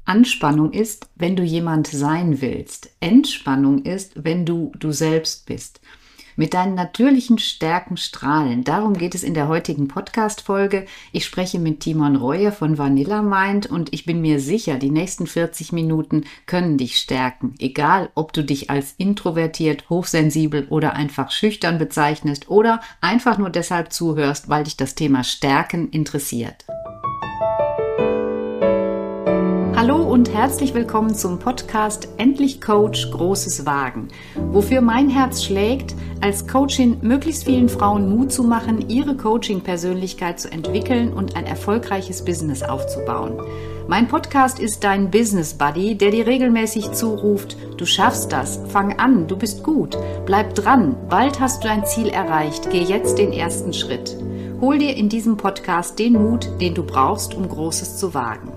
Anspannung ist, wenn du jemand sein willst. Entspannung ist, wenn du selbst bist. Mit deinen natürlichen Stärken strahlen. Darum geht es in der heutigen Podcast-Folge. Ich spreche mit Timon Reuer von Vanilla Mind und ich bin mir sicher, die nächsten 40 Minuten können dich stärken. Egal, ob du dich als introvertiert, hochsensibel oder einfach schüchtern bezeichnest oder einfach nur deshalb zuhörst, weil dich das Thema Stärken interessiert. Hallo und herzlich willkommen zum Podcast Endlich Coach, Großes Wagen, wofür mein Herz schlägt, als Coachin möglichst vielen Frauen Mut zu machen, ihre Coaching-Persönlichkeit zu entwickeln und ein erfolgreiches Business aufzubauen. Mein Podcast ist dein Business Buddy, der dir regelmäßig zuruft, du schaffst das, fang an, du bist gut, bleib dran, bald hast du dein Ziel erreicht, geh jetzt den ersten Schritt. Hol dir in diesem Podcast den Mut, den du brauchst, um Großes zu wagen.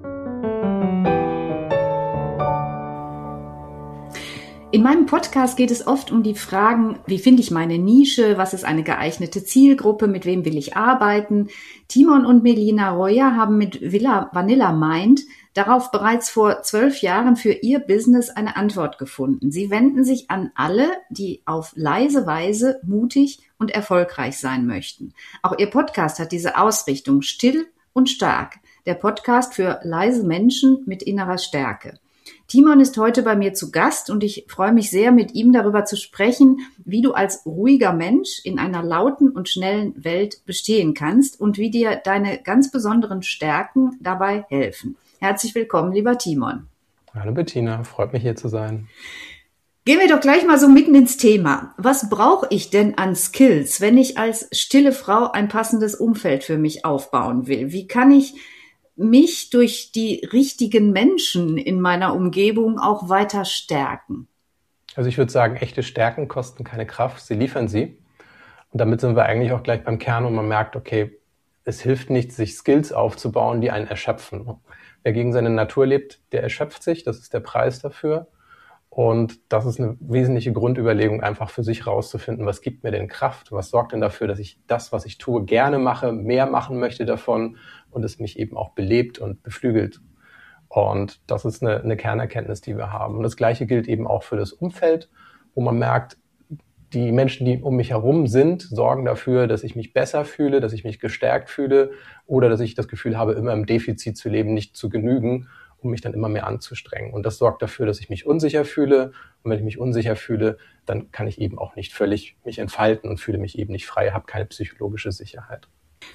In meinem Podcast geht es oft um die Fragen, wie finde ich meine Nische, was ist eine geeignete Zielgruppe, mit wem will ich arbeiten. Timon und Melina Reuer haben mit Vanilla Mind darauf bereits vor 12 Jahren für ihr Business eine Antwort gefunden. Sie wenden sich an alle, die auf leise Weise mutig und erfolgreich sein möchten. Auch ihr Podcast hat diese Ausrichtung, still und stark. Der Podcast für leise Menschen mit innerer Stärke. Timon ist heute bei mir zu Gast und ich freue mich sehr, mit ihm darüber zu sprechen, wie du als ruhiger Mensch in einer lauten und schnellen Welt bestehen kannst und wie dir deine ganz besonderen Stärken dabei helfen. Herzlich willkommen, lieber Timon. Hallo Bettina, freut mich hier zu sein. Gehen wir doch gleich mal so mitten ins Thema. Was brauche ich denn an Skills, wenn ich als stille Frau ein passendes Umfeld für mich aufbauen will? Wie kann ich mich durch die richtigen Menschen in meiner Umgebung auch weiter stärken? Also ich würde sagen, echte Stärken kosten keine Kraft, sie liefern sie. Und damit sind wir eigentlich auch gleich beim Kern, wo man merkt, okay, es hilft nichts, sich Skills aufzubauen, die einen erschöpfen. Wer gegen seine Natur lebt, der erschöpft sich, das ist der Preis dafür. Und das ist eine wesentliche Grundüberlegung, einfach für sich rauszufinden, was gibt mir denn Kraft? Was sorgt denn dafür, dass ich das, was ich tue, gerne mache, mehr machen möchte davon und es mich eben auch belebt und beflügelt? Und das ist eine Kernerkenntnis, die wir haben. Und das Gleiche gilt eben auch für das Umfeld, wo man merkt, die Menschen, die um mich herum sind, sorgen dafür, dass ich mich besser fühle, dass ich mich gestärkt fühle oder dass ich das Gefühl habe, immer im Defizit zu leben, nicht zu genügen, um mich dann immer mehr anzustrengen. Und das sorgt dafür, dass ich mich unsicher fühle. Und wenn ich mich unsicher fühle, dann kann ich eben auch nicht völlig mich entfalten und fühle mich eben nicht frei, habe keine psychologische Sicherheit.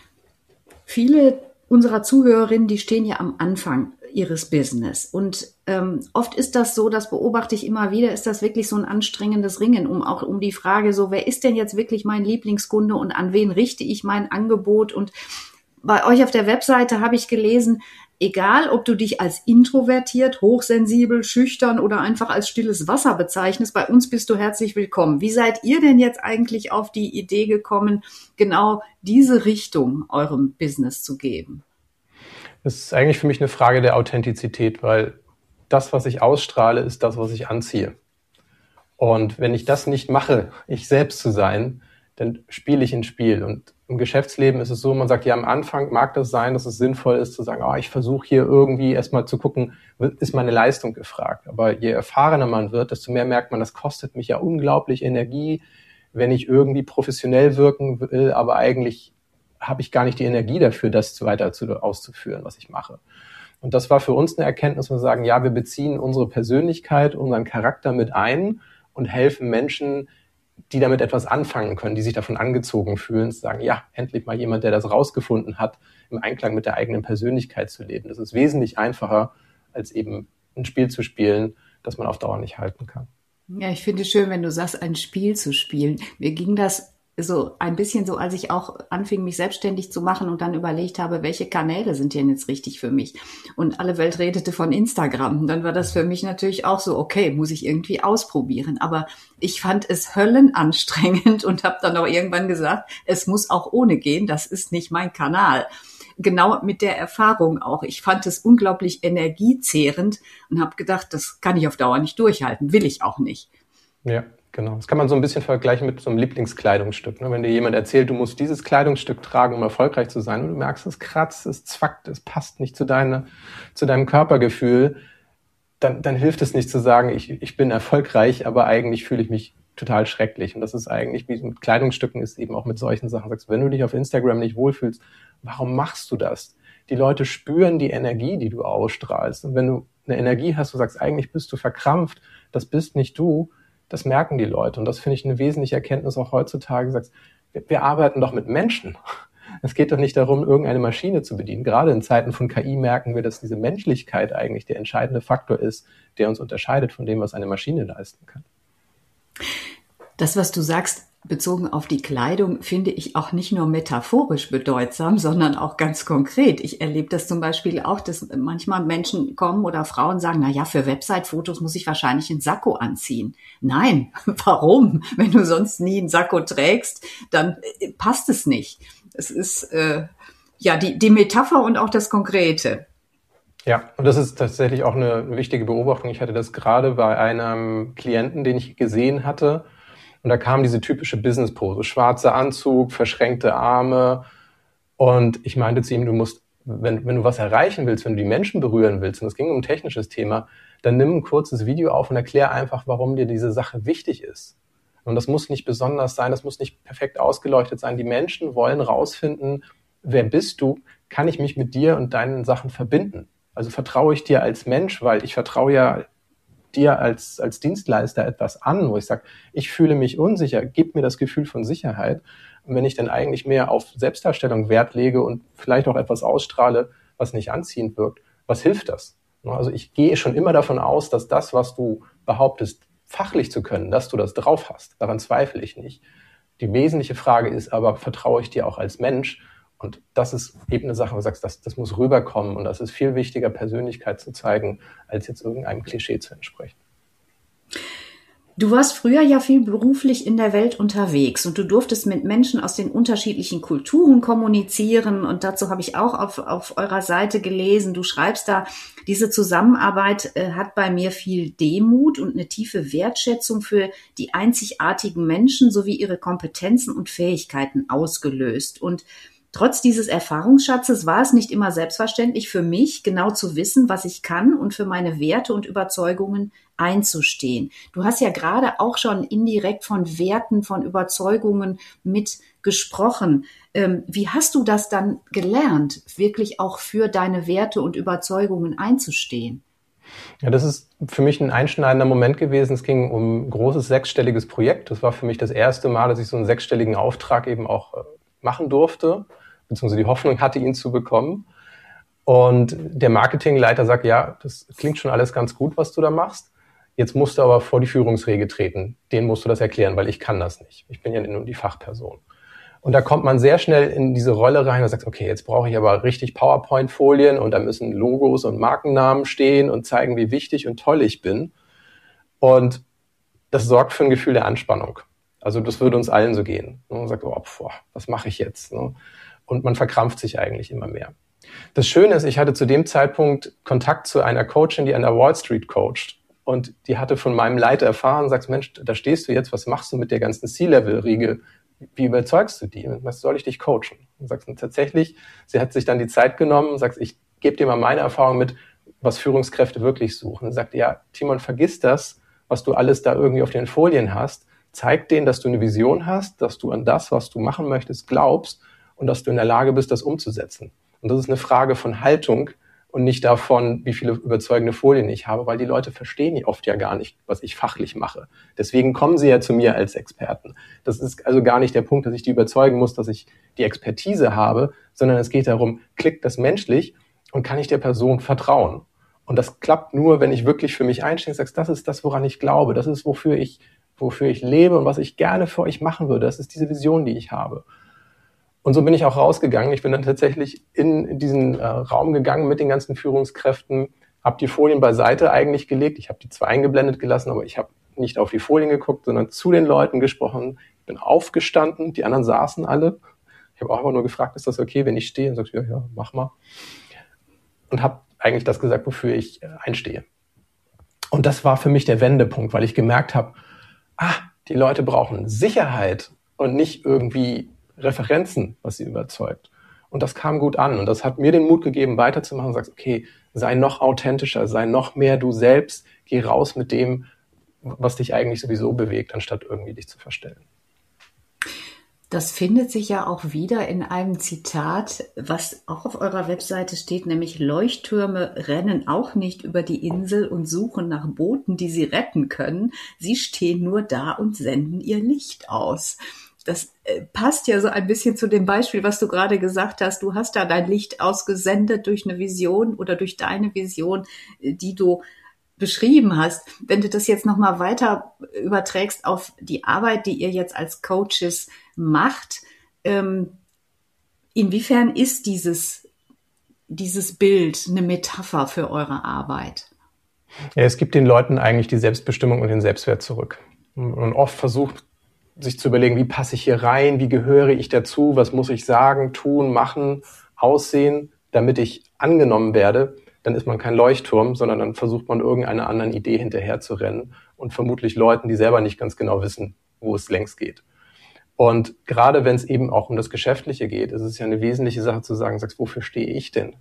Viele unserer Zuhörerinnen, die stehen ja am Anfang ihres Business. Und oft ist das so, das beobachte ich immer wieder, ist das wirklich so ein anstrengendes Ringen, um die Frage so, wer ist denn jetzt wirklich mein Lieblingskunde und an wen richte ich mein Angebot? Und bei euch auf der Webseite habe ich gelesen, egal, ob du dich als introvertiert, hochsensibel, schüchtern oder einfach als stilles Wasser bezeichnest, bei uns bist du herzlich willkommen. Wie seid ihr denn jetzt eigentlich auf die Idee gekommen, genau diese Richtung eurem Business zu geben? Das ist eigentlich für mich eine Frage der Authentizität, weil das, was ich ausstrahle, ist das, was ich anziehe. Und wenn ich das nicht mache, ich selbst zu sein, dann spiele ich ein Spiel. Und im Geschäftsleben ist es so, man sagt, ja, am Anfang mag das sein, dass es sinnvoll ist zu sagen, ich versuche hier irgendwie erstmal zu gucken, ist meine Leistung gefragt. Aber je erfahrener man wird, desto mehr merkt man, das kostet mich ja unglaublich Energie, wenn ich irgendwie professionell wirken will, aber eigentlich habe ich gar nicht die Energie dafür, das weiter auszuführen, was ich mache. Und das war für uns eine Erkenntnis, wo wir sagen, ja, wir beziehen unsere Persönlichkeit, unseren Charakter mit ein und helfen Menschen, die damit etwas anfangen können, die sich davon angezogen fühlen, zu sagen, ja, endlich mal jemand, der das rausgefunden hat, im Einklang mit der eigenen Persönlichkeit zu leben. Das ist wesentlich einfacher, als eben ein Spiel zu spielen, das man auf Dauer nicht halten kann. Ja, ich finde es schön, wenn du sagst, ein Spiel zu spielen. Mir ging das so ein bisschen so, als ich auch anfing, mich selbstständig zu machen und dann überlegt habe, welche Kanäle sind denn jetzt richtig für mich? Und alle Welt redete von Instagram. Und dann war das für mich natürlich auch so, okay, muss ich irgendwie ausprobieren. Aber ich fand es höllenanstrengend und habe dann auch irgendwann gesagt, es muss auch ohne gehen, das ist nicht mein Kanal. Genau mit der Erfahrung auch. Ich fand es unglaublich energiezehrend und habe gedacht, das kann ich auf Dauer nicht durchhalten, will ich auch nicht. Ja, Genau. Das kann man so ein bisschen vergleichen mit so einem Lieblingskleidungsstück. Ne? Wenn dir jemand erzählt, du musst dieses Kleidungsstück tragen, um erfolgreich zu sein, und du merkst, es kratzt, es zwackt, es passt nicht zu deinem Körpergefühl, dann hilft es nicht zu sagen, ich bin erfolgreich, aber eigentlich fühle ich mich total schrecklich. Und das ist eigentlich, wie mit Kleidungsstücken ist, eben auch mit solchen Sachen. Sagst, wenn du dich auf Instagram nicht wohlfühlst, warum machst du das? Die Leute spüren die Energie, die du ausstrahlst. Und wenn du eine Energie hast, du sagst, eigentlich bist du verkrampft, das bist nicht du, das merken die Leute. Und das finde ich eine wesentliche Erkenntnis auch heutzutage. Du sagst, wir arbeiten doch mit Menschen. Es geht doch nicht darum, irgendeine Maschine zu bedienen. Gerade in Zeiten von KI merken wir, dass diese Menschlichkeit eigentlich der entscheidende Faktor ist, der uns unterscheidet von dem, was eine Maschine leisten kann. Das, was du sagst, bezogen auf die Kleidung, finde ich auch nicht nur metaphorisch bedeutsam, sondern auch ganz konkret. Ich erlebe das zum Beispiel auch, dass manchmal Menschen kommen oder Frauen sagen, na ja, für Website-Fotos muss ich wahrscheinlich einen Sakko anziehen. Nein, warum? Wenn du sonst nie einen Sakko trägst, dann passt es nicht. Es ist die Metapher und auch das Konkrete. Ja, und das ist tatsächlich auch eine wichtige Beobachtung. Ich hatte das gerade bei einem Klienten, den ich gesehen hatte. Und da kam diese typische Business-Pose, schwarzer Anzug, verschränkte Arme. Und ich meinte zu ihm, du musst, wenn du was erreichen willst, wenn du die Menschen berühren willst, und es ging um ein technisches Thema, dann nimm ein kurzes Video auf und erklär einfach, warum dir diese Sache wichtig ist. Und das muss nicht besonders sein, das muss nicht perfekt ausgeleuchtet sein. Die Menschen wollen rausfinden, wer bist du? Kann ich mich mit dir und deinen Sachen verbinden? Also vertraue ich dir als Mensch, weil ich vertraue ja dir als Dienstleister etwas an, wo ich sage, ich fühle mich unsicher, gib mir das Gefühl von Sicherheit. Und wenn ich dann eigentlich mehr auf Selbstdarstellung Wert lege und vielleicht auch etwas ausstrahle, was nicht anziehend wirkt, was hilft das? Also ich gehe schon immer davon aus, dass das, was du behauptest, fachlich zu können, dass du das drauf hast. Daran zweifle ich nicht. Die wesentliche Frage ist aber, vertraue ich dir auch als Mensch? Und das ist eben eine Sache, wo du sagst, das muss rüberkommen. Und das ist viel wichtiger, Persönlichkeit zu zeigen, als jetzt irgendeinem Klischee zu entsprechen. Du warst früher ja viel beruflich in der Welt unterwegs und du durftest mit Menschen aus den unterschiedlichen Kulturen kommunizieren. Und dazu habe ich auch auf eurer Seite gelesen. Du schreibst da, diese Zusammenarbeit hat bei mir viel Demut und eine tiefe Wertschätzung für die einzigartigen Menschen sowie ihre Kompetenzen und Fähigkeiten ausgelöst. Und trotz dieses Erfahrungsschatzes war es nicht immer selbstverständlich für mich, genau zu wissen, was ich kann und für meine Werte und Überzeugungen einzustehen. Du hast ja gerade auch schon indirekt von Werten, von Überzeugungen mit gesprochen. Wie hast du das dann gelernt, wirklich auch für deine Werte und Überzeugungen einzustehen? Ja, das ist für mich ein einschneidender Moment gewesen. Es ging um ein großes sechsstelliges Projekt. Das war für mich das erste Mal, dass ich so einen sechsstelligen Auftrag eben auch machen durfte, beziehungsweise die Hoffnung hatte, ihn zu bekommen. Und der Marketingleiter sagt, ja, das klingt schon alles ganz gut, was du da machst. Jetzt musst du aber vor die Führungsriege treten. Denen musst du das erklären, weil ich kann das nicht. Ich bin ja nur die Fachperson. Und da kommt man sehr schnell in diese Rolle rein und sagt, okay, jetzt brauche ich aber richtig PowerPoint-Folien und da müssen Logos und Markennamen stehen und zeigen, wie wichtig und toll ich bin. Und das sorgt für ein Gefühl der Anspannung. Also das würde uns allen so gehen. Man sagt, oh, was mache ich jetzt? Und man verkrampft sich eigentlich immer mehr. Das Schöne ist, ich hatte zu dem Zeitpunkt Kontakt zu einer Coachin, die an der Wall Street coacht. Und die hatte von meinem Leiter erfahren und sagt, Mensch, da stehst du jetzt, was machst du mit der ganzen C-Level-Riege? Wie überzeugst du die? Was soll ich dich coachen? Und sagst du, tatsächlich, sie hat sich dann die Zeit genommen und sagt, ich gebe dir mal meine Erfahrung mit, was Führungskräfte wirklich suchen. Und sagt, ja, Timon, vergiss das, was du alles da irgendwie auf den Folien hast. Zeig denen, dass du eine Vision hast, dass du an das, was du machen möchtest, glaubst und dass du in der Lage bist, das umzusetzen. Und das ist eine Frage von Haltung und nicht davon, wie viele überzeugende Folien ich habe, weil die Leute verstehen oft ja gar nicht, was ich fachlich mache. Deswegen kommen sie ja zu mir als Experten. Das ist also gar nicht der Punkt, dass ich die überzeugen muss, dass ich die Expertise habe, sondern es geht darum, klickt das menschlich und kann ich der Person vertrauen? Und das klappt nur, wenn ich wirklich für mich einstehe und sage, das ist das, woran ich glaube, das ist, wofür ich lebe und was ich gerne für euch machen würde. Das ist diese Vision, die ich habe. Und so bin ich auch rausgegangen. Ich bin dann tatsächlich in diesen Raum gegangen mit den ganzen Führungskräften, habe die Folien beiseite eigentlich gelegt. Ich habe die zwar eingeblendet gelassen, aber ich habe nicht auf die Folien geguckt, sondern zu den Leuten gesprochen. Ich bin aufgestanden, die anderen saßen alle. Ich habe auch einfach nur gefragt, ist das okay, wenn ich stehe? Und sagte, ja, mach mal. Und habe eigentlich das gesagt, wofür ich einstehe. Und das war für mich der Wendepunkt, weil ich gemerkt habe, Die Leute brauchen Sicherheit und nicht irgendwie Referenzen, was sie überzeugt. Und das kam gut an. Und das hat mir den Mut gegeben, weiterzumachen und sagst, okay, sei noch authentischer, sei noch mehr du selbst, geh raus mit dem, was dich eigentlich sowieso bewegt, anstatt irgendwie dich zu verstellen. Das findet sich ja auch wieder in einem Zitat, was auch auf eurer Webseite steht, nämlich Leuchttürme rennen auch nicht über die Insel und suchen nach Booten, die sie retten können. Sie stehen nur da und senden ihr Licht aus. Das passt ja so ein bisschen zu dem Beispiel, was du gerade gesagt hast. Du hast da dein Licht ausgesendet durch eine Vision oder durch deine Vision, die du beschrieben hast. Wenn du das jetzt nochmal weiter überträgst auf die Arbeit, die ihr jetzt als Coaches macht, inwiefern ist dieses Bild eine Metapher für eure Arbeit? Ja, es gibt den Leuten eigentlich die Selbstbestimmung und den Selbstwert zurück. Und oft versucht, sich zu überlegen, wie passe ich hier rein, wie gehöre ich dazu, was muss ich sagen, tun, machen, aussehen, damit ich angenommen werde. Dann ist man kein Leuchtturm, sondern dann versucht man irgendeiner anderen Idee hinterher zu rennen und vermutlich Leuten, die selber nicht ganz genau wissen, wo es längst geht. Und gerade wenn es eben auch um das Geschäftliche geht, ist es ja eine wesentliche Sache zu sagen, sagst, wofür stehe ich denn?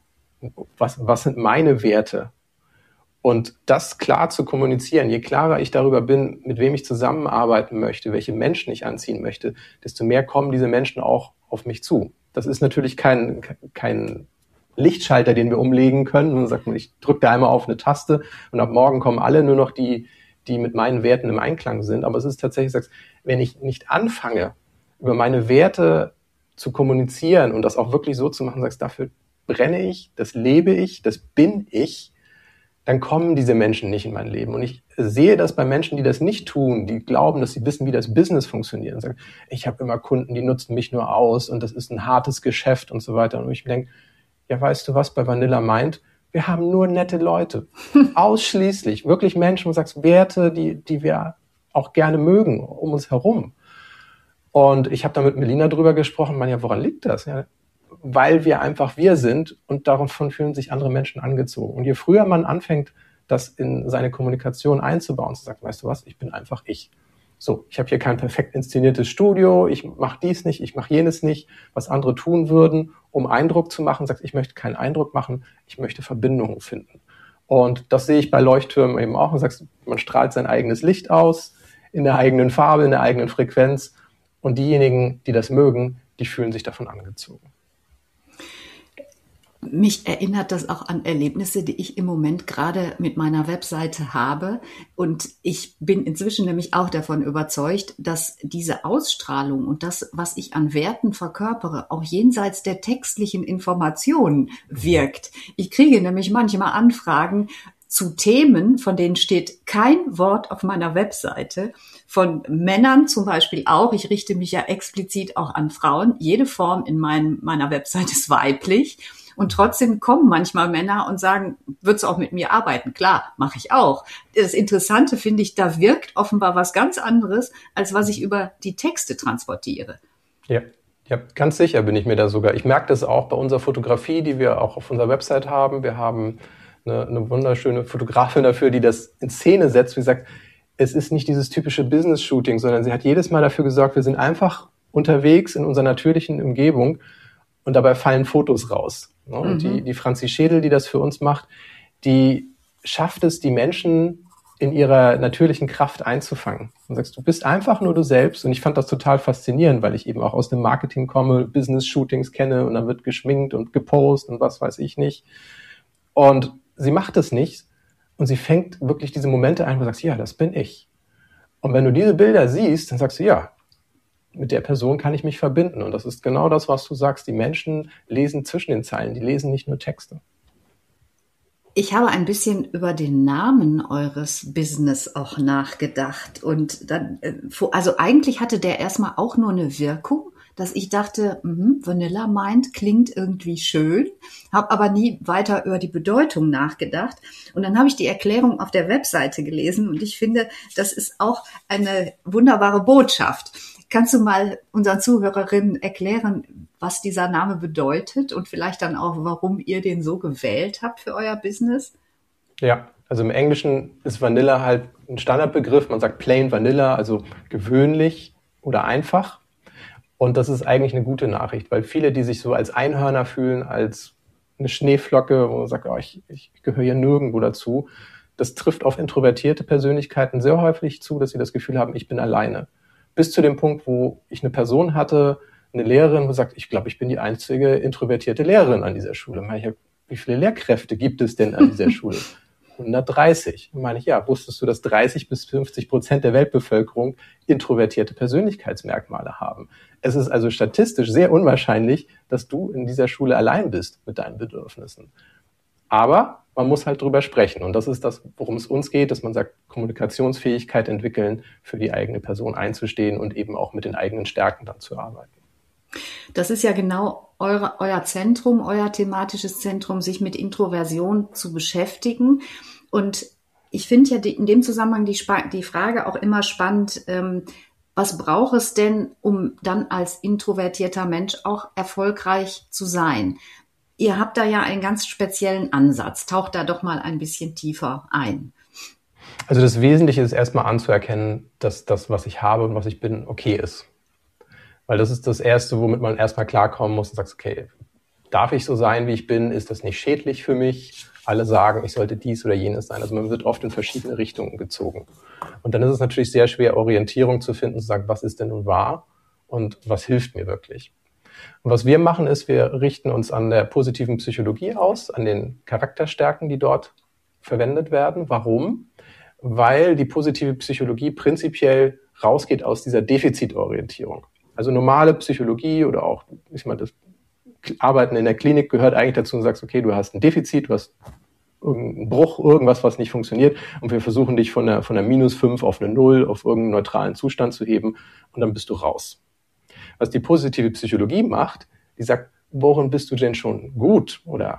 Was sind meine Werte? Und das klar zu kommunizieren, je klarer ich darüber bin, mit wem ich zusammenarbeiten möchte, welche Menschen ich anziehen möchte, desto mehr kommen diese Menschen auch auf mich zu. Das ist natürlich kein Lichtschalter, den wir umlegen können. Und dann sagt man, ich drücke da einmal auf eine Taste und ab morgen kommen alle nur noch die mit meinen Werten im Einklang sind. Aber es ist tatsächlich, sagst, wenn ich nicht anfange, über meine Werte zu kommunizieren und das auch wirklich so zu machen, sagst, dafür brenne ich, das lebe ich, das bin ich, dann kommen diese Menschen nicht in mein Leben. Und ich sehe das bei Menschen, die das nicht tun, die glauben, dass sie wissen, wie das Business funktioniert und sagen, ich habe immer Kunden, die nutzen mich nur aus und das ist ein hartes Geschäft und so weiter. Und ich denke, ja, weißt du was, bei Vanilla Mind, wir haben nur nette Leute. Ausschließlich, wirklich Menschen, wo du sagst, Werte, die wir auch gerne mögen, um uns herum. Und ich habe da mit Melina drüber gesprochen, ja, woran liegt das? Ja, weil wir einfach wir sind und davon fühlen sich andere Menschen angezogen. Und je früher man anfängt, das in seine Kommunikation einzubauen, zu sagen, weißt du was, ich bin einfach ich. So, ich habe hier kein perfekt inszeniertes Studio, ich mache dies nicht, ich mache jenes nicht, was andere tun würden, um Eindruck zu machen. Sagst, ich möchte keinen Eindruck machen, ich möchte Verbindungen finden. Und das sehe ich bei Leuchttürmen eben auch. Und sagst, man strahlt sein eigenes Licht aus, in der eigenen Farbe, in der eigenen Frequenz. Und diejenigen, die das mögen, die fühlen sich davon angezogen. Mich erinnert das auch an Erlebnisse, die ich im Moment gerade mit meiner Webseite habe. Und ich bin inzwischen nämlich auch davon überzeugt, dass diese Ausstrahlung und das, was ich an Werten verkörpere, auch jenseits der textlichen Informationen wirkt. Ich kriege nämlich manchmal Anfragen zu Themen, von denen steht kein Wort auf meiner Webseite. Von Männern zum Beispiel auch. Ich richte mich ja explizit auch an Frauen. Jede Form in meiner Webseite ist weiblich. Und trotzdem kommen manchmal Männer und sagen, würdest du auch mit mir arbeiten? Klar, mache ich auch. Das Interessante finde ich, da wirkt offenbar was ganz anderes, als was ich über die Texte transportiere. Ja, ganz sicher bin ich mir da sogar. Ich merke das auch bei unserer Fotografie, die wir auch auf unserer Website haben. Wir haben eine wunderschöne Fotografin dafür, die das in Szene setzt. Wie gesagt, es ist nicht dieses typische Business-Shooting, sondern sie hat jedes Mal dafür gesorgt, wir sind einfach unterwegs in unserer natürlichen Umgebung und dabei fallen Fotos raus. Und die Franzi Schädel, die das für uns macht, die schafft es, die Menschen in ihrer natürlichen Kraft einzufangen. Und sagst, du bist einfach nur du selbst. Und ich fand das total faszinierend, weil ich eben auch aus dem Marketing komme, Business-Shootings kenne und dann wird geschminkt und gepostet und was weiß ich nicht. Und sie macht es nicht und sie fängt wirklich diese Momente ein, wo du sagst, ja, das bin ich. Und wenn du diese Bilder siehst, dann sagst du, ja, mit der Person kann ich mich verbinden. Und das ist genau das, was du sagst. Die Menschen lesen zwischen den Zeilen, die lesen nicht nur Texte. Ich habe ein bisschen über den Namen eures Business auch nachgedacht. Und dann, also eigentlich hatte der erstmal auch nur eine Wirkung, dass ich dachte, Vanilla Mind klingt irgendwie schön, habe aber nie weiter über die Bedeutung nachgedacht. Und dann habe ich die Erklärung auf der Webseite gelesen und ich finde, das ist auch eine wunderbare Botschaft. Kannst du mal unseren Zuhörerinnen erklären, was dieser Name bedeutet und vielleicht dann auch, warum ihr den so gewählt habt für euer Business? Ja, also im Englischen ist Vanilla halt ein Standardbegriff. Man sagt plain Vanilla, also gewöhnlich oder einfach. Und das ist eigentlich eine gute Nachricht, weil viele, die sich so als Einhörner fühlen, als eine Schneeflocke, wo man sagt, oh, ich gehöre hier nirgendwo dazu, das trifft auf introvertierte Persönlichkeiten sehr häufig zu, dass sie das Gefühl haben, ich bin alleine. Bis zu dem Punkt, wo ich eine Person hatte, eine Lehrerin, die sagt, ich glaube, ich bin die einzige introvertierte Lehrerin an dieser Schule. Wie viele Lehrkräfte gibt es denn an dieser Schule? 130. Und meine ich, ja, wusstest du, dass 30-50% der Weltbevölkerung introvertierte Persönlichkeitsmerkmale haben? Es ist also statistisch sehr unwahrscheinlich, dass du in dieser Schule allein bist mit deinen Bedürfnissen. Aber man muss halt drüber sprechen. Und das ist das, worum es uns geht, dass man sagt, Kommunikationsfähigkeit entwickeln, für die eigene Person einzustehen und eben auch mit den eigenen Stärken dann zu arbeiten. Das ist ja genau euer Zentrum, euer thematisches Zentrum, sich mit Introversion zu beschäftigen. Und ich finde ja in dem Zusammenhang die Frage auch immer spannend, was braucht es denn, um dann als introvertierter Mensch auch erfolgreich zu sein? Ihr habt da ja einen ganz speziellen Ansatz. Taucht da doch mal ein bisschen tiefer ein. Also das Wesentliche ist erstmal anzuerkennen, dass das, was ich habe und was ich bin, okay ist. Weil das ist das Erste, womit man erstmal klarkommen muss und sagt, okay, darf ich so sein, wie ich bin? Ist das nicht schädlich für mich? Alle sagen, ich sollte dies oder jenes sein. Also man wird oft in verschiedene Richtungen gezogen. Und dann ist es natürlich sehr schwer, Orientierung zu finden, zu sagen, was ist denn nun wahr und was hilft mir wirklich? Und was wir machen ist, wir richten uns an der positiven Psychologie aus, an den Charakterstärken, die dort verwendet werden. Warum? Weil die positive Psychologie prinzipiell rausgeht aus dieser Defizitorientierung. Also normale Psychologie oder auch, das Arbeiten in der Klinik gehört eigentlich dazu und sagst, okay, du hast ein Defizit, du hast irgendeinen Bruch, irgendwas, was nicht funktioniert und wir versuchen dich von der -5 auf eine 0 auf irgendeinen neutralen Zustand zu heben und dann bist du raus. Was die positive Psychologie macht, die sagt, worin bist du denn schon gut oder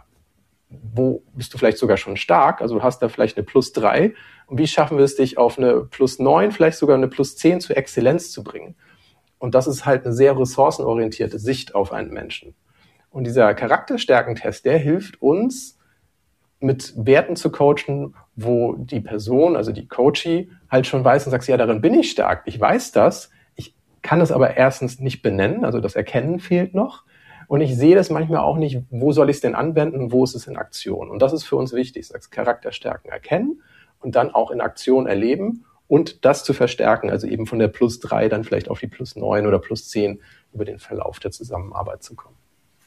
wo bist du vielleicht sogar schon stark? Also du hast da vielleicht eine +3 und wie schaffen wir es, dich auf eine +9, vielleicht sogar eine +10 zur Exzellenz zu bringen? Und das ist halt eine sehr ressourcenorientierte Sicht auf einen Menschen. Und dieser Charakterstärkentest, der hilft uns, mit Werten zu coachen, wo die Person, also die Coachie, halt schon weiß und sagt, ja, darin bin ich stark, ich weiß das, ich kann es aber erstens nicht benennen, also das Erkennen fehlt noch. Und ich sehe das manchmal auch nicht, wo soll ich es denn anwenden und wo ist es in Aktion. Und das ist für uns wichtig, das Charakterstärken erkennen und dann auch in Aktion erleben und das zu verstärken, also eben von der +3 dann vielleicht auf die +9 oder +10 über den Verlauf der Zusammenarbeit zu kommen.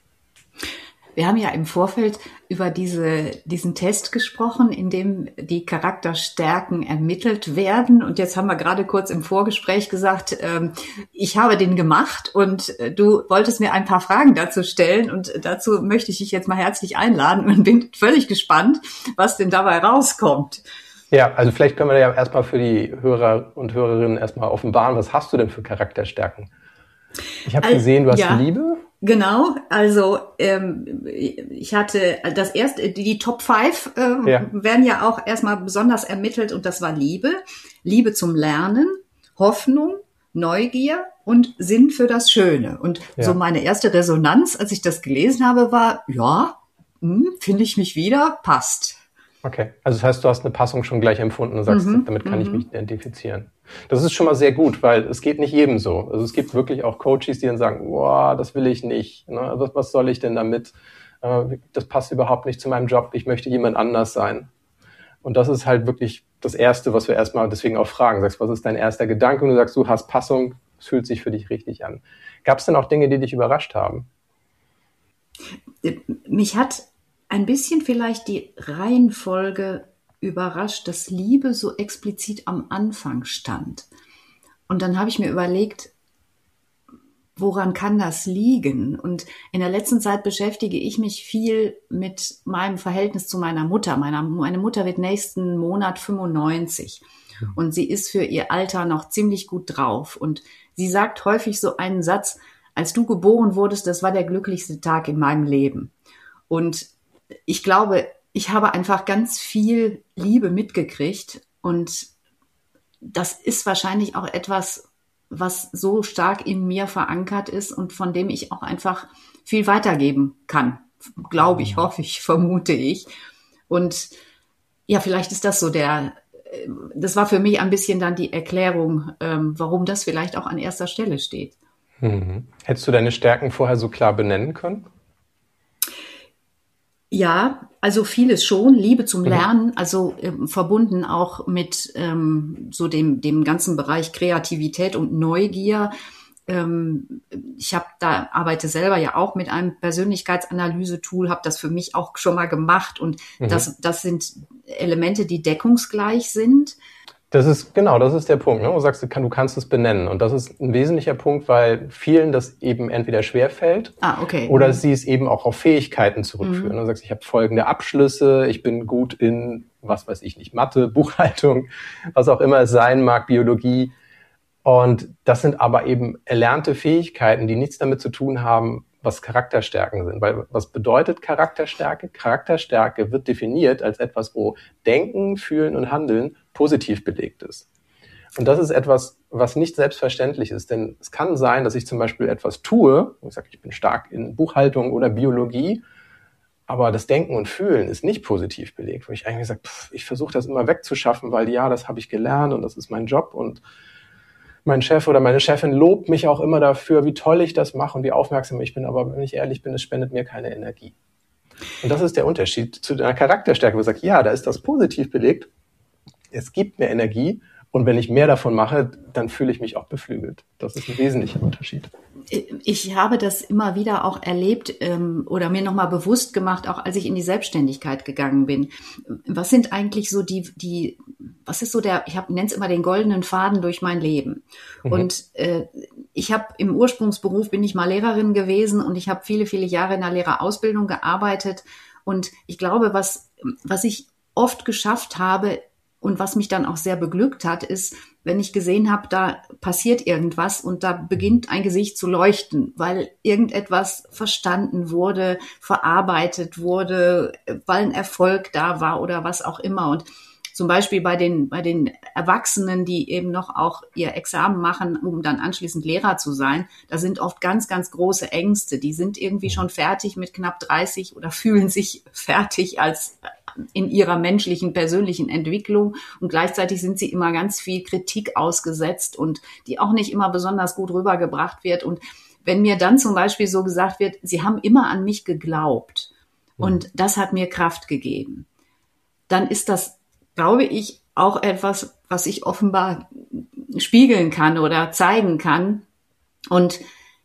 Wir haben ja im Vorfeld über diesen Test gesprochen, in dem die Charakterstärken ermittelt werden. Und jetzt haben wir gerade kurz im Vorgespräch gesagt, ich habe den gemacht und du wolltest mir ein paar Fragen dazu stellen. Und dazu möchte ich dich jetzt mal herzlich einladen und bin völlig gespannt, was denn dabei rauskommt. Ja, also vielleicht können wir ja erstmal für die Hörer und Hörerinnen erstmal offenbaren, was hast du denn für Charakterstärken? Ich habe gesehen, du hast Liebe. Genau, also ich hatte das erste, die Top 5 werden ja auch erstmal besonders ermittelt und das war Liebe zum Lernen, Hoffnung, Neugier und Sinn für das Schöne. Und so meine erste Resonanz, als ich das gelesen habe, war, finde ich mich wieder, passt. Okay, also das heißt, du hast eine Passung schon gleich empfunden und sagst, damit kann ich mich identifizieren. Das ist schon mal sehr gut, weil es geht nicht jedem so. Also es gibt wirklich auch Coaches, die dann sagen, boah, das will ich nicht. Ne? Was soll ich denn damit? Das passt überhaupt nicht zu meinem Job. Ich möchte jemand anders sein. Und das ist halt wirklich das Erste, was wir erstmal deswegen auch fragen. Sagst, was ist dein erster Gedanke? Und du sagst, du hast Passung, es fühlt sich für dich richtig an. Gab es denn auch Dinge, die dich überrascht haben? Mich hat ein bisschen vielleicht die Reihenfolge überrascht, dass Liebe so explizit am Anfang stand. Und dann habe ich mir überlegt, woran kann das liegen? Und in der letzten Zeit beschäftige ich mich viel mit meinem Verhältnis zu meiner Mutter. Meine Mutter wird nächsten Monat 95 und sie ist für ihr Alter noch ziemlich gut drauf. Und sie sagt häufig so einen Satz, als du geboren wurdest, das war der glücklichste Tag in meinem Leben. Und ich glaube, ich habe einfach ganz viel Liebe mitgekriegt und das ist wahrscheinlich auch etwas, was so stark in mir verankert ist und von dem ich auch einfach viel weitergeben kann. Glaube ich, hoffe ich, vermute ich. Und ja, vielleicht ist das so das war für mich ein bisschen dann die Erklärung, warum das vielleicht auch an erster Stelle steht. Hättest du deine Stärken vorher so klar benennen können? Ja, also vieles schon. Liebe zum Lernen, also verbunden auch mit so dem ganzen Bereich Kreativität und Neugier. Arbeite selber ja auch mit einem Persönlichkeitsanalyse-Tool, habe das für mich auch schon mal gemacht und das sind Elemente, die deckungsgleich sind. Das ist der Punkt, ne? Du sagst, du kannst es benennen. Und das ist ein wesentlicher Punkt, weil vielen das eben entweder schwerfällt okay. Oder sie es eben auch auf Fähigkeiten zurückführen. Du sagst, ich habe folgende Abschlüsse, ich bin gut in, was weiß ich nicht, Mathe, Buchhaltung, was auch immer es sein mag, Biologie. Und das sind aber eben erlernte Fähigkeiten, die nichts damit zu tun haben, was Charakterstärken sind. Weil was bedeutet Charakterstärke? Charakterstärke wird definiert als etwas, wo Denken, Fühlen und Handeln positiv belegt ist. Und das ist etwas, was nicht selbstverständlich ist. Denn es kann sein, dass ich zum Beispiel etwas tue, ich sage, ich bin stark in Buchhaltung oder Biologie, aber das Denken und Fühlen ist nicht positiv belegt. Wo ich eigentlich sage, ich versuche das immer wegzuschaffen, weil ja, das habe ich gelernt und das ist mein Job und mein Chef oder meine Chefin lobt mich auch immer dafür, wie toll ich das mache und wie aufmerksam ich bin. Aber wenn ich ehrlich bin, es spendet mir keine Energie. Und das ist der Unterschied zu einer Charakterstärke, wo ich sage, ja, da ist das positiv belegt. Es gibt mir Energie. Und wenn ich mehr davon mache, dann fühle ich mich auch beflügelt. Das ist ein wesentlicher Unterschied. Ich habe das immer wieder auch erlebt oder mir nochmal bewusst gemacht, auch als ich in die Selbstständigkeit gegangen bin. Was sind eigentlich so was ist so ich nenne es immer den goldenen Faden durch mein Leben. Und ich habe im Ursprungsberuf, bin ich mal Lehrerin gewesen und ich habe viele, viele Jahre in der Lehrerausbildung gearbeitet. Und ich glaube, was ich oft geschafft habe, und was mich dann auch sehr beglückt hat, ist, wenn ich gesehen habe, da passiert irgendwas und da beginnt ein Gesicht zu leuchten, weil irgendetwas verstanden wurde, verarbeitet wurde, weil ein Erfolg da war oder was auch immer. Und zum Beispiel bei den Erwachsenen, die eben noch auch ihr Examen machen, um dann anschließend Lehrer zu sein, da sind oft ganz, ganz große Ängste. Die sind irgendwie schon fertig mit knapp 30 oder fühlen sich fertig als in ihrer menschlichen, persönlichen Entwicklung und gleichzeitig sind sie immer ganz viel Kritik ausgesetzt und die auch nicht immer besonders gut rübergebracht wird. Und wenn mir dann zum Beispiel so gesagt wird, sie haben immer an mich geglaubt und das hat mir Kraft gegeben, dann ist das, glaube ich, auch etwas, was ich offenbar spiegeln kann oder zeigen kann. Und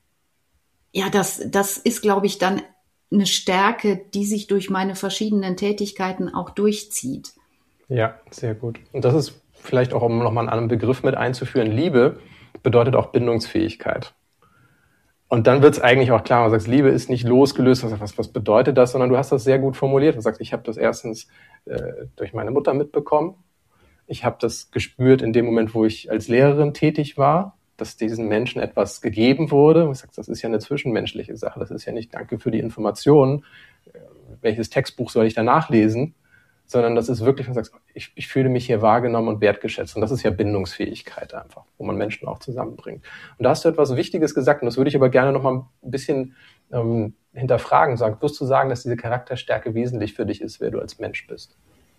ja, das ist, glaube ich, dann eine Stärke, die sich durch meine verschiedenen Tätigkeiten auch durchzieht. Ja, sehr gut. Und das ist vielleicht auch, um nochmal einen anderen Begriff mit einzuführen, Liebe bedeutet auch Bindungsfähigkeit. Und dann wird es eigentlich auch klar, man sagt, Liebe ist nicht losgelöst, was bedeutet das, sondern du hast das sehr gut formuliert. Du sagst, ich habe das erstens durch meine Mutter mitbekommen. Ich habe das gespürt in dem Moment, wo ich als Lehrerin tätig war, dass diesen Menschen etwas gegeben wurde. Ich sage, das ist ja eine zwischenmenschliche Sache. Das ist ja nicht danke für die Informationen, welches Textbuch soll ich da nachlesen, sondern das ist wirklich, man sagt, ich fühle mich hier wahrgenommen und wertgeschätzt. Und das ist ja Bindungsfähigkeit einfach, wo man Menschen auch zusammenbringt. Und da hast du etwas Wichtiges gesagt und das würde ich aber gerne noch mal ein bisschen hinterfragen. Wirst du sagen, dass diese Charakterstärke wesentlich für dich ist, wer du als Mensch bist?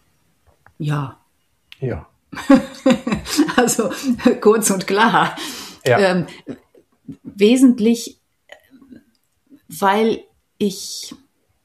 Ja. Ja. Also kurz und klar. Ja. Wesentlich, weil ich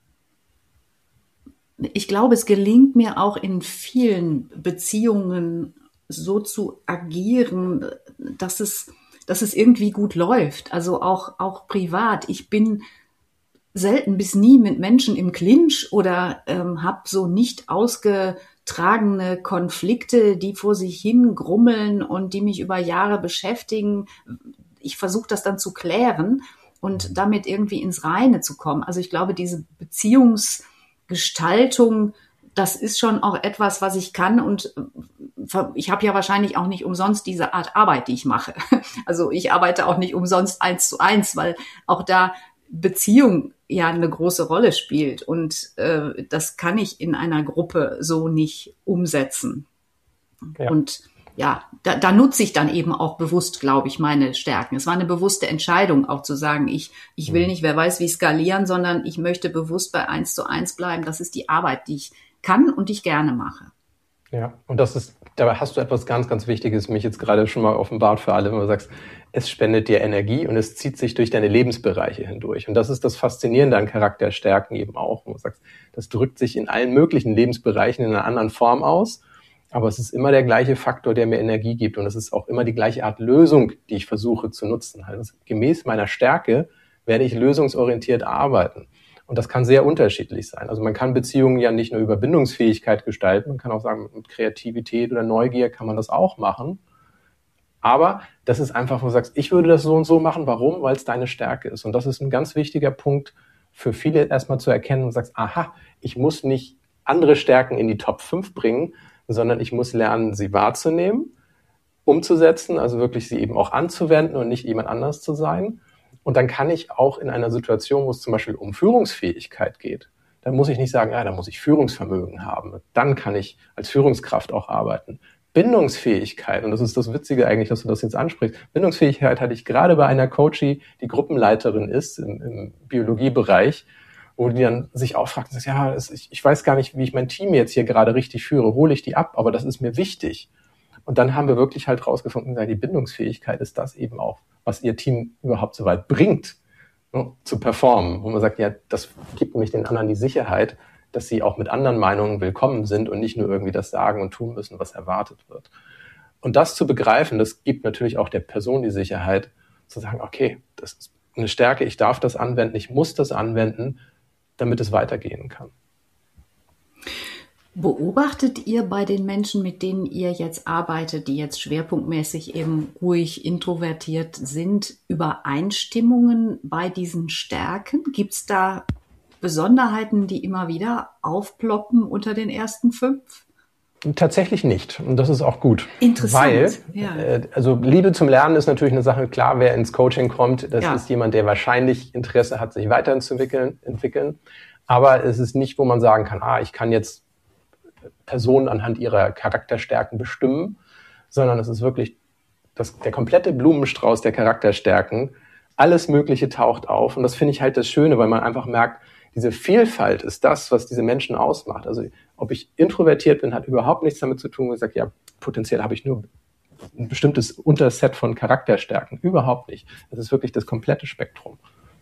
glaube, es gelingt mir auch in vielen Beziehungen so zu agieren, dass es irgendwie gut läuft. Also auch privat. Ich bin selten bis nie mit Menschen im Clinch oder habe so nicht ausgetragene Konflikte, die vor sich hin grummeln und die mich über Jahre beschäftigen. Ich versuche das dann zu klären und damit irgendwie ins Reine zu kommen. Also ich glaube, diese Beziehungsgestaltung, das ist schon auch etwas, was ich kann und ich habe ja wahrscheinlich auch nicht umsonst diese Art Arbeit, die ich mache. Also ich arbeite auch nicht umsonst 1:1, weil auch da Beziehung ja eine große Rolle spielt und das kann ich in einer Gruppe so nicht umsetzen. Ja. Und ja, da nutze ich dann eben auch bewusst, glaube ich, meine Stärken. Es war eine bewusste Entscheidung, auch zu sagen, ich will nicht, wer weiß wie skalieren, sondern ich möchte bewusst bei 1:1 bleiben. Das ist die Arbeit, die ich kann und die ich gerne mache. Ja, und da hast du etwas ganz, ganz Wichtiges, mich jetzt gerade schon mal offenbart für alle, wenn du sagst, es spendet dir Energie und es zieht sich durch deine Lebensbereiche hindurch. Und das ist das Faszinierende an Charakterstärken eben auch, wo du sagst, das drückt sich in allen möglichen Lebensbereichen in einer anderen Form aus, aber es ist immer der gleiche Faktor, der mir Energie gibt und es ist auch immer die gleiche Art Lösung, die ich versuche zu nutzen. Also gemäß meiner Stärke werde ich lösungsorientiert arbeiten. Und das kann sehr unterschiedlich sein. Also man kann Beziehungen ja nicht nur über Bindungsfähigkeit gestalten, man kann auch sagen, mit Kreativität oder Neugier kann man das auch machen. Aber das ist einfach, wo du sagst, ich würde das so und so machen. Warum? Weil es deine Stärke ist. Und das ist ein ganz wichtiger Punkt für viele erstmal zu erkennen und sagst, aha, ich muss nicht andere Stärken in die Top 5 bringen, sondern ich muss lernen, sie wahrzunehmen, umzusetzen, also wirklich sie eben auch anzuwenden und nicht jemand anders zu sein. Und dann kann ich auch in einer Situation, wo es zum Beispiel um Führungsfähigkeit geht, dann muss ich nicht sagen, da muss ich Führungsvermögen haben. Dann kann ich als Führungskraft auch arbeiten. Bindungsfähigkeit, und das ist das Witzige eigentlich, dass du das jetzt ansprichst, Bindungsfähigkeit hatte ich gerade bei einer Coachie, die Gruppenleiterin ist im Biologiebereich, wo die dann sich auch fragt, ich weiß gar nicht, wie ich mein Team jetzt hier gerade richtig führe, hole ich die ab, aber das ist mir wichtig. Und dann haben wir wirklich halt rausgefunden, die Bindungsfähigkeit ist das eben auch, was ihr Team überhaupt so weit bringt, zu performen. Wo man sagt, ja, das gibt nämlich den anderen die Sicherheit, dass sie auch mit anderen Meinungen willkommen sind und nicht nur irgendwie das sagen und tun müssen, was erwartet wird. Und das zu begreifen, das gibt natürlich auch der Person die Sicherheit, zu sagen, okay, das ist eine Stärke, ich darf das anwenden, ich muss das anwenden, damit es weitergehen kann. Beobachtet ihr bei den Menschen, mit denen ihr jetzt arbeitet, die jetzt schwerpunktmäßig eben ruhig introvertiert sind, Übereinstimmungen bei diesen Stärken? Gibt es da Besonderheiten, die immer wieder aufploppen unter den ersten 5? Tatsächlich nicht. Und das ist auch gut. Interessant. Weil, also Liebe zum Lernen ist natürlich eine Sache, klar, wer ins Coaching kommt, das ist jemand, der wahrscheinlich Interesse hat, sich weiterzuentwickeln. Aber es ist nicht, wo man sagen kann, ich kann jetzt Personen anhand ihrer Charakterstärken bestimmen, sondern es ist wirklich der komplette Blumenstrauß der Charakterstärken. Alles Mögliche taucht auf. Und das finde ich halt das Schöne, weil man einfach merkt, diese Vielfalt ist das, was diese Menschen ausmacht. Also ob ich introvertiert bin, hat überhaupt nichts damit zu tun, wo ich sage, ja, potenziell habe ich nur ein bestimmtes Unterset von Charakterstärken. Überhaupt nicht. Das ist wirklich das komplette Spektrum.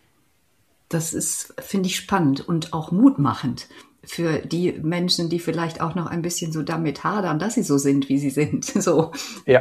Das ist, finde ich, spannend und auch mutmachend für die Menschen, die vielleicht auch noch ein bisschen so damit hadern, dass sie so sind, wie sie sind. So. Ja.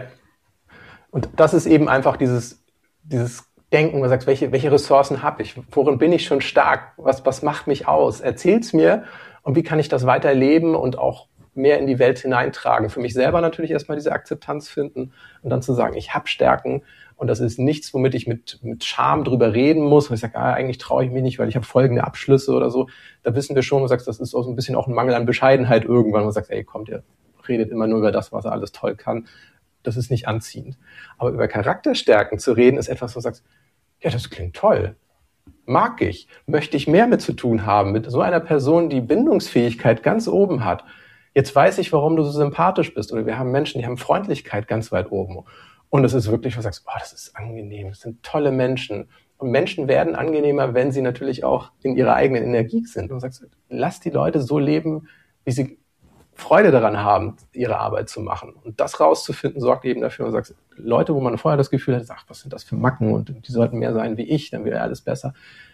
Und das ist eben einfach dieses Denken, man sagt, welche Ressourcen habe ich? Worin bin ich schon stark? Was macht mich aus? Erzähl's mir und wie kann ich das weiterleben und auch mehr in die Welt hineintragen? Für mich selber natürlich erstmal diese Akzeptanz finden und dann zu sagen, ich habe Stärken und das ist nichts, womit ich mit Scham drüber reden muss, wo ich sage, eigentlich traue ich mich nicht, weil ich habe folgende Abschlüsse oder so. Da wissen wir schon, du sagst, das ist auch so ein bisschen auch ein Mangel an Bescheidenheit irgendwann, wo du sagst, kommt, ihr redet immer nur über das, was er alles toll kann. Das ist nicht anziehend. Aber über Charakterstärken zu reden, ist etwas, wo du sagst, ja, das klingt toll. Mag ich. Möchte ich mehr mit zu tun haben, mit so einer Person, die Bindungsfähigkeit ganz oben hat. Jetzt weiß ich, warum du so sympathisch bist. Oder wir haben Menschen, die haben Freundlichkeit ganz weit oben. Und es ist wirklich, wo du sagst, das ist angenehm, das sind tolle Menschen. Und Menschen werden angenehmer, wenn sie natürlich auch in ihrer eigenen Energie sind. Und du sagst, lass die Leute so leben, wie sie Freude daran haben, ihre Arbeit zu machen. Und das rauszufinden, sorgt eben dafür, und sagst, Leute, wo man vorher das Gefühl hat, was sind das für Macken und die sollten mehr sein wie ich, dann wäre alles besser.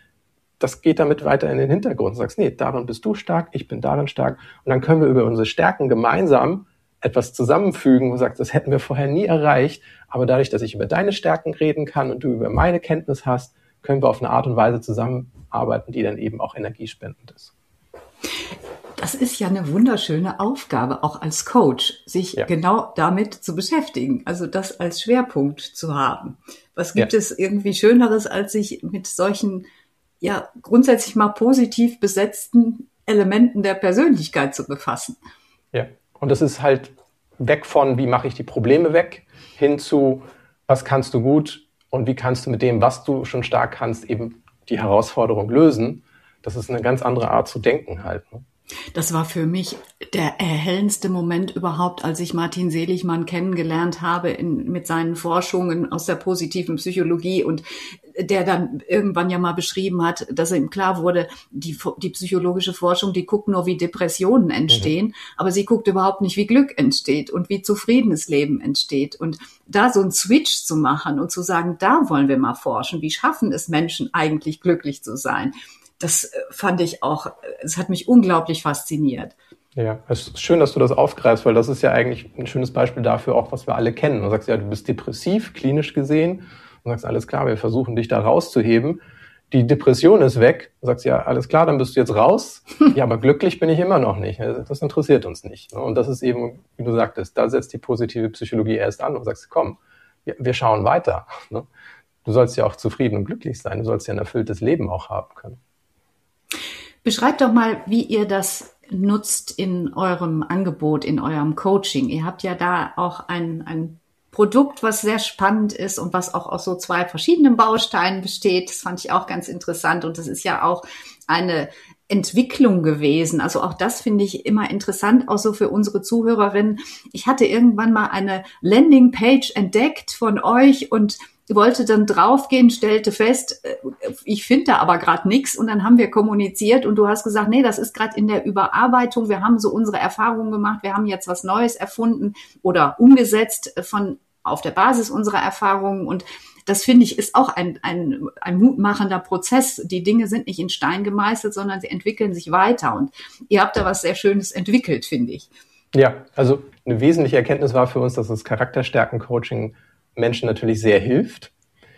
Das geht damit weiter in den Hintergrund. Du sagst, nee, darin bist du stark, ich bin darin stark. Und dann können wir über unsere Stärken gemeinsam etwas zusammenfügen, wo du sagst, das hätten wir vorher nie erreicht. Aber dadurch, dass ich über deine Stärken reden kann und du über meine Kenntnis hast, können wir auf eine Art und Weise zusammenarbeiten, die dann eben auch energiespendend ist. Das ist ja eine wunderschöne Aufgabe, auch als Coach, sich genau damit zu beschäftigen, also das als Schwerpunkt zu haben. Was gibt es irgendwie Schöneres, als sich mit solchen, grundsätzlich mal positiv besetzten Elementen der Persönlichkeit zu befassen? Ja, und das ist halt weg von, wie mache ich die Probleme weg, hin zu, was kannst du gut und wie kannst du mit dem, was du schon stark kannst, eben die Herausforderung lösen. Das ist eine ganz andere Art zu denken halt, ne? Das war für mich der erhellendste Moment überhaupt, als ich Martin Seligmann kennengelernt habe mit seinen Forschungen aus der positiven Psychologie. Und der dann irgendwann ja mal beschrieben hat, dass ihm klar wurde, die psychologische Forschung, die guckt nur, wie Depressionen entstehen, aber sie guckt überhaupt nicht, wie Glück entsteht und wie zufriedenes Leben entsteht. Und da so einen Switch zu machen und zu sagen, da wollen wir mal forschen, wie schaffen es Menschen eigentlich glücklich zu sein, das fand ich auch, es hat mich unglaublich fasziniert. Ja, es ist schön, dass du das aufgreifst, weil das ist ja eigentlich ein schönes Beispiel dafür auch, was wir alle kennen. Du sagst ja, du bist depressiv, klinisch gesehen, und sagst, alles klar, wir versuchen dich da rauszuheben. Die Depression ist weg. Du sagst, ja, alles klar, dann bist du jetzt raus. Ja, aber glücklich bin ich immer noch nicht. Das interessiert uns nicht. Und das ist eben, wie du sagtest, da setzt die positive Psychologie erst an und sagst, komm, wir schauen weiter. Du sollst ja auch zufrieden und glücklich sein. Du sollst ja ein erfülltes Leben auch haben können. Beschreibt doch mal, wie ihr das nutzt in eurem Angebot, in eurem Coaching. Ihr habt ja da auch ein Produkt, was sehr spannend ist und was auch aus so 2 verschiedenen Bausteinen besteht. Das fand ich auch ganz interessant und das ist ja auch eine Entwicklung gewesen. Also auch das finde ich immer interessant, auch so für unsere Zuhörerinnen. Ich hatte irgendwann mal eine Landingpage entdeckt von euch und wollte dann draufgehen, stellte fest, ich finde da aber gerade nichts und dann haben wir kommuniziert und du hast gesagt, nee, das ist gerade in der Überarbeitung, wir haben so unsere Erfahrungen gemacht, wir haben jetzt was Neues erfunden oder umgesetzt auf der Basis unserer Erfahrungen und das finde ich ist auch ein mutmachender Prozess. Die Dinge sind nicht in Stein gemeißelt, sondern sie entwickeln sich weiter und ihr habt da was sehr Schönes entwickelt, finde ich. Ja, also eine wesentliche Erkenntnis war für uns, dass das Charakterstärken-Coaching Menschen natürlich sehr hilft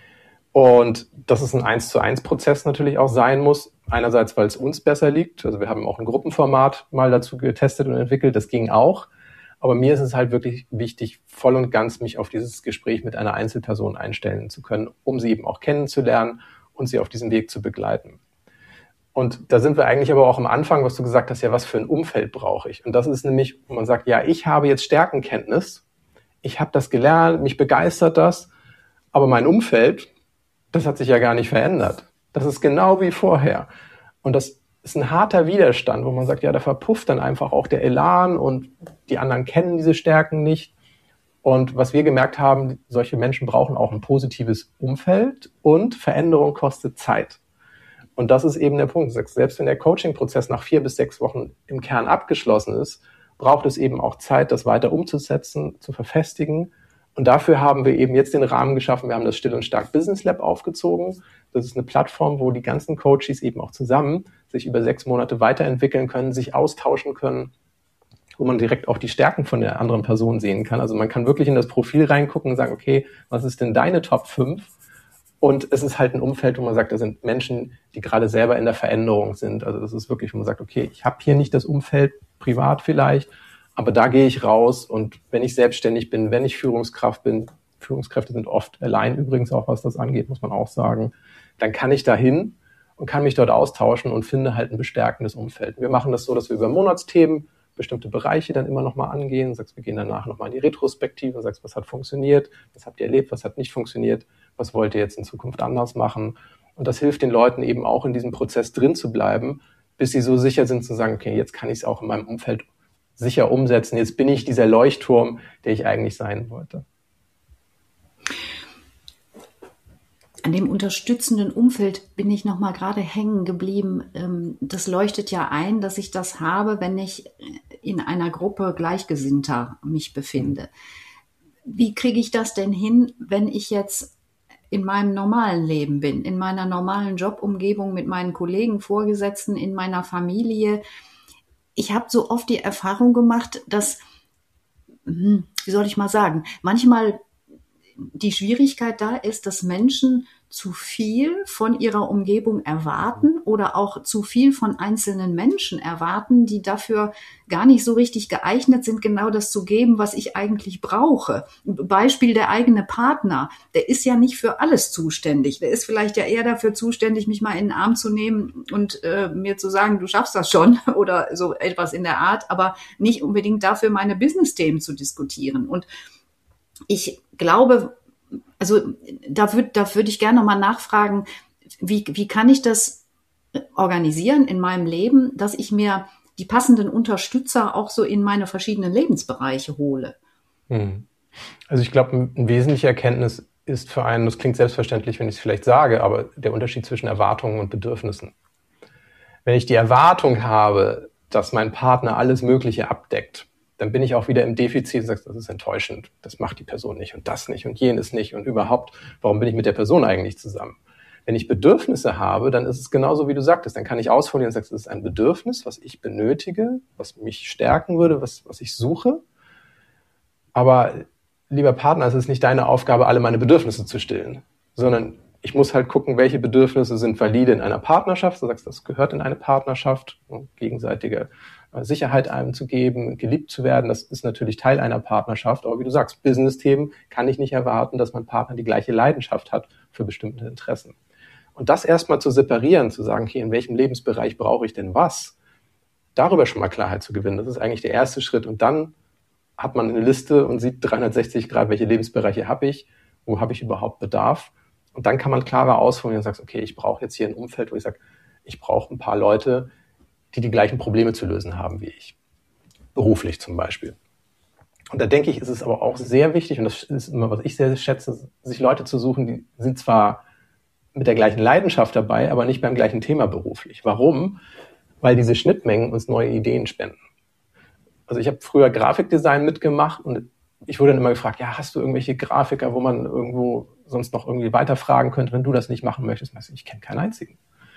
und dass es ein 1:1 Prozess natürlich auch sein muss. Einerseits, weil es uns besser liegt. Also wir haben auch ein Gruppenformat mal dazu getestet und entwickelt. Das ging auch. Aber mir ist es halt wirklich wichtig, voll und ganz mich auf dieses Gespräch mit einer Einzelperson einstellen zu können, um sie eben auch kennenzulernen und sie auf diesem Weg zu begleiten. Und da sind wir eigentlich aber auch am Anfang, was du gesagt hast, ja, was für ein Umfeld brauche ich? Und das ist nämlich, wo man sagt, ja, ich habe jetzt Stärkenkenntnis, ich habe das gelernt, mich begeistert das, aber mein Umfeld, das hat sich ja gar nicht verändert. Das ist genau wie vorher. Und das ist ein harter Widerstand, wo man sagt, ja, da verpufft dann einfach auch der Elan und die anderen kennen diese Stärken nicht. Und was wir gemerkt haben, solche Menschen brauchen auch ein positives Umfeld und Veränderung kostet Zeit. Und das ist eben der Punkt. Selbst wenn der Coaching-Prozess nach 4 bis 6 Wochen im Kern abgeschlossen ist, braucht es eben auch Zeit, das weiter umzusetzen, zu verfestigen. Und dafür haben wir eben jetzt den Rahmen geschaffen. Wir haben das Still und Stark Business Lab aufgezogen. Das ist eine Plattform, wo die ganzen Coaches eben auch zusammen sich über 6 Monate weiterentwickeln können, sich austauschen können, wo man direkt auch die Stärken von der anderen Person sehen kann. Also man kann wirklich in das Profil reingucken und sagen, okay, was ist denn deine Top 5? Und es ist halt ein Umfeld, wo man sagt, da sind Menschen, die gerade selber in der Veränderung sind. Also das ist wirklich, wo man sagt, okay, ich habe hier nicht das Umfeld, privat vielleicht, aber da gehe ich raus und wenn ich selbstständig bin, wenn ich Führungskraft bin, Führungskräfte sind oft allein übrigens auch, was das angeht, muss man auch sagen, dann kann ich da hin und kann mich dort austauschen und finde halt ein bestärkendes Umfeld. Wir machen das so, dass wir über Monatsthemen bestimmte Bereiche dann immer nochmal angehen und sagst, wir gehen danach nochmal in die Retrospektive und sagst, was hat funktioniert, was habt ihr erlebt, was hat nicht funktioniert, was wollt ihr jetzt in Zukunft anders machen? Und das hilft den Leuten eben auch in diesem Prozess drin zu bleiben, bis sie so sicher sind zu sagen, okay, jetzt kann ich es auch in meinem Umfeld sicher umsetzen, jetzt bin ich dieser Leuchtturm, der ich eigentlich sein wollte. An dem unterstützenden Umfeld bin ich nochmal gerade hängen geblieben. Das leuchtet ja ein, dass ich das habe, wenn ich in einer Gruppe Gleichgesinnter mich befinde. Wie kriege ich das denn hin, wenn ich jetzt in meinem normalen Leben bin, in meiner normalen Jobumgebung mit meinen Kollegen, Vorgesetzten, in meiner Familie? Ich habe so oft die Erfahrung gemacht, dass, wie soll ich mal sagen, manchmal die Schwierigkeit da ist, dass Menschen zu viel von ihrer Umgebung erwarten oder auch zu viel von einzelnen Menschen erwarten, die dafür gar nicht so richtig geeignet sind, genau das zu geben, was ich eigentlich brauche. Beispiel der eigene Partner, der ist ja nicht für alles zuständig. Der ist vielleicht ja eher dafür zuständig, mich mal in den Arm zu nehmen und mir zu sagen, du schaffst das schon oder so etwas in der Art, aber nicht unbedingt dafür, meine Business-Themen zu diskutieren. Und ich glaube, also da würde ich gerne nochmal nachfragen, wie kann ich das organisieren in meinem Leben, dass ich mir die passenden Unterstützer auch so in meine verschiedenen Lebensbereiche hole? Also ich glaube, eine wesentliche Erkenntnis ist für einen, das klingt selbstverständlich, wenn ich es vielleicht sage, aber der Unterschied zwischen Erwartungen und Bedürfnissen. Wenn ich die Erwartung habe, dass mein Partner alles Mögliche abdeckt, dann bin ich auch wieder im Defizit und sage, das ist enttäuschend, das macht die Person nicht und das nicht und jenes nicht und überhaupt, warum bin ich mit der Person eigentlich zusammen? Wenn ich Bedürfnisse habe, dann ist es genauso, wie du sagtest, dann kann ich ausformulieren und sagen, das ist ein Bedürfnis, was ich benötige, was mich stärken würde, was ich suche. Aber lieber Partner, es ist nicht deine Aufgabe, alle meine Bedürfnisse zu stillen, sondern ich muss halt gucken, welche Bedürfnisse sind valide in einer Partnerschaft. Du sagst, das gehört in eine Partnerschaft, gegenseitige Sicherheit einem zu geben, geliebt zu werden. Das ist natürlich Teil einer Partnerschaft. Aber wie du sagst, Business-Themen kann ich nicht erwarten, dass mein Partner die gleiche Leidenschaft hat für bestimmte Interessen. Und das erstmal zu separieren, zu sagen, okay, in welchem Lebensbereich brauche ich denn was? Darüber schon mal Klarheit zu gewinnen. Das ist eigentlich der erste Schritt. Und dann hat man eine Liste und sieht 360 Grad, welche Lebensbereiche habe ich, wo habe ich überhaupt Bedarf. Und dann kann man klarer ausformulieren und sagt, okay, ich brauche jetzt hier ein Umfeld, wo ich sage, ich brauche ein paar Leute, die die gleichen Probleme zu lösen haben wie ich. Beruflich zum Beispiel. Und da denke ich, ist es aber auch sehr wichtig, und das ist immer, was ich sehr schätze, sich Leute zu suchen, die sind zwar mit der gleichen Leidenschaft dabei, aber nicht beim gleichen Thema beruflich. Warum? Weil diese Schnittmengen uns neue Ideen spenden. Also ich habe früher Grafikdesign mitgemacht und ich wurde dann immer gefragt, ja, hast du irgendwelche Grafiker, wo man irgendwo sonst noch irgendwie weiterfragen könnte, wenn du das nicht machen möchtest? Ich kenne keinen einzigen.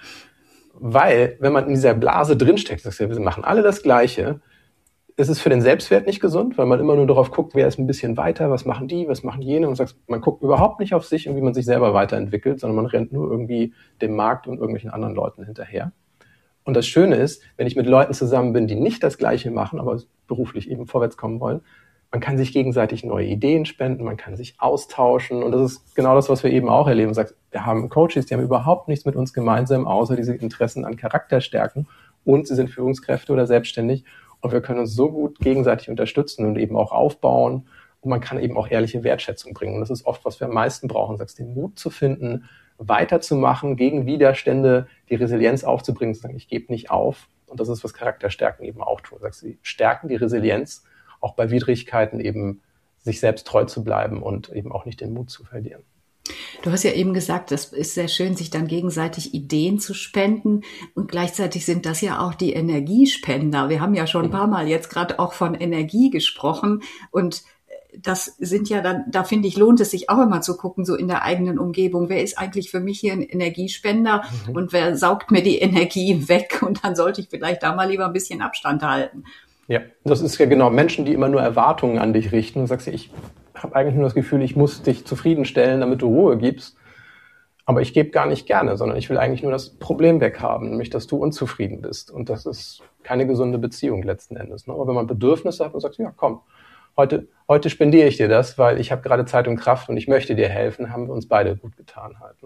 Weil, wenn man in dieser Blase drinsteckt, sagst du, wir machen alle das Gleiche, ist es für den Selbstwert nicht gesund, weil man immer nur darauf guckt, wer ist ein bisschen weiter, was machen die, was machen jene, und sagst, man guckt überhaupt nicht auf sich und wie man sich selber weiterentwickelt, sondern man rennt nur irgendwie dem Markt und irgendwelchen anderen Leuten hinterher. Und das Schöne ist, wenn ich mit Leuten zusammen bin, die nicht das Gleiche machen, aber beruflich eben vorwärts kommen wollen, man kann sich gegenseitig neue Ideen spenden, man kann sich austauschen. Und das ist genau das, was wir eben auch erleben. Du sagst, wir haben Coaches, die haben überhaupt nichts mit uns gemeinsam, außer diese Interessen an Charakterstärken. Und sie sind Führungskräfte oder selbstständig. Und wir können uns so gut gegenseitig unterstützen und eben auch aufbauen. Und man kann eben auch ehrliche Wertschätzung bringen. Und das ist oft, was wir am meisten brauchen. Du sagst, den Mut zu finden, weiterzumachen, gegen Widerstände die Resilienz aufzubringen, zu sagen, ich gebe nicht auf. Und das ist, was Charakterstärken eben auch tun. Du sagst, sie stärken die Resilienz, auch bei Widrigkeiten eben sich selbst treu zu bleiben und eben auch nicht den Mut zu verlieren. Du hast ja eben gesagt, das ist sehr schön, sich dann gegenseitig Ideen zu spenden, und gleichzeitig sind das ja auch die Energiespender. Wir haben ja schon ein paar Mal jetzt gerade auch von Energie gesprochen, und das sind ja dann, da finde ich, lohnt es sich auch immer zu gucken, so in der eigenen Umgebung, wer ist eigentlich für mich hier ein Energiespender und wer saugt mir die Energie weg, und dann sollte ich vielleicht da mal lieber ein bisschen Abstand halten. Ja, das ist ja genau Menschen, die immer nur Erwartungen an dich richten und sagst, ich habe eigentlich nur das Gefühl, ich muss dich zufriedenstellen, damit du Ruhe gibst. Aber ich gebe gar nicht gerne, sondern ich will eigentlich nur das Problem weghaben, nämlich, dass du unzufrieden bist. Und das ist keine gesunde Beziehung letzten Endes. Aber wenn man Bedürfnisse hat und sagt, ja komm, heute spendiere ich dir das, weil ich habe gerade Zeit und Kraft und ich möchte dir helfen, haben wir uns beide gut getan halt.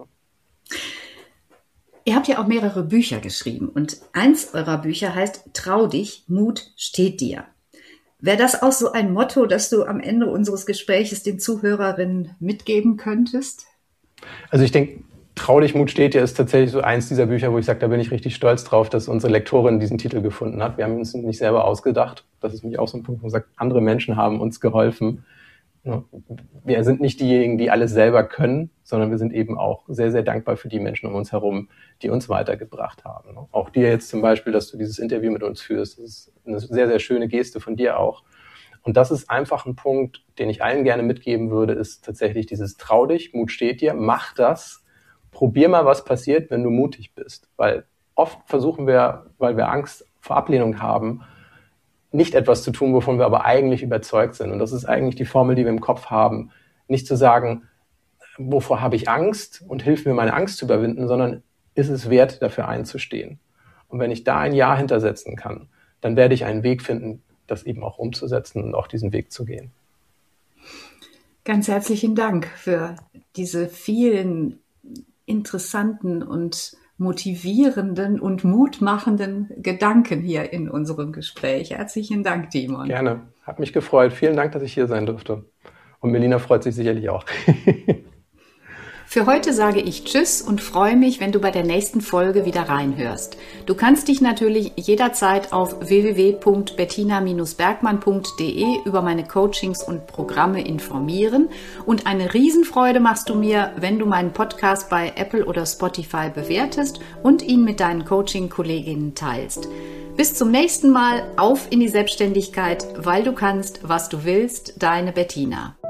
Ihr habt ja auch mehrere Bücher geschrieben, und eins eurer Bücher heißt Trau dich, Mut steht dir. Wäre das auch so ein Motto, das du am Ende unseres Gespräches den Zuhörerinnen mitgeben könntest? Also ich denke, Trau dich, Mut steht dir ist tatsächlich so eins dieser Bücher, wo ich sage, da bin ich richtig stolz drauf, dass unsere Lektorin diesen Titel gefunden hat. Wir haben uns nicht selber ausgedacht. Das ist nämlich auch so ein Punkt, wo man sagt, andere Menschen haben uns geholfen. Wir sind nicht diejenigen, die alles selber können, sondern wir sind eben auch sehr, sehr dankbar für die Menschen um uns herum, die uns weitergebracht haben. Auch dir jetzt zum Beispiel, dass du dieses Interview mit uns führst, das ist eine sehr, sehr schöne Geste von dir auch. Und das ist einfach ein Punkt, den ich allen gerne mitgeben würde, ist tatsächlich dieses Trau dich, Mut steht dir, mach das, probier mal, was passiert, wenn du mutig bist. Weil oft versuchen wir, weil wir Angst vor Ablehnung haben, nicht etwas zu tun, wovon wir aber eigentlich überzeugt sind. Und das ist eigentlich die Formel, die wir im Kopf haben. Nicht zu sagen, wovor habe ich Angst und hilf mir, meine Angst zu überwinden, sondern ist es wert, dafür einzustehen. Und wenn ich da ein Ja hintersetzen kann, dann werde ich einen Weg finden, das eben auch umzusetzen und auch diesen Weg zu gehen. Ganz herzlichen Dank für diese vielen interessanten und motivierenden und mutmachenden Gedanken hier in unserem Gespräch. Herzlichen Dank, Timon. Gerne. Hat mich gefreut. Vielen Dank, dass ich hier sein durfte. Und Melina freut sich sicherlich auch. Für heute sage ich Tschüss und freue mich, wenn du bei der nächsten Folge wieder reinhörst. Du kannst dich natürlich jederzeit auf www.bettina-bergmann.de über meine Coachings und Programme informieren und eine Riesenfreude machst du mir, wenn du meinen Podcast bei Apple oder Spotify bewertest und ihn mit deinen Coaching-Kolleginnen teilst. Bis zum nächsten Mal, auf in die Selbstständigkeit, weil du kannst, was du willst, deine Bettina.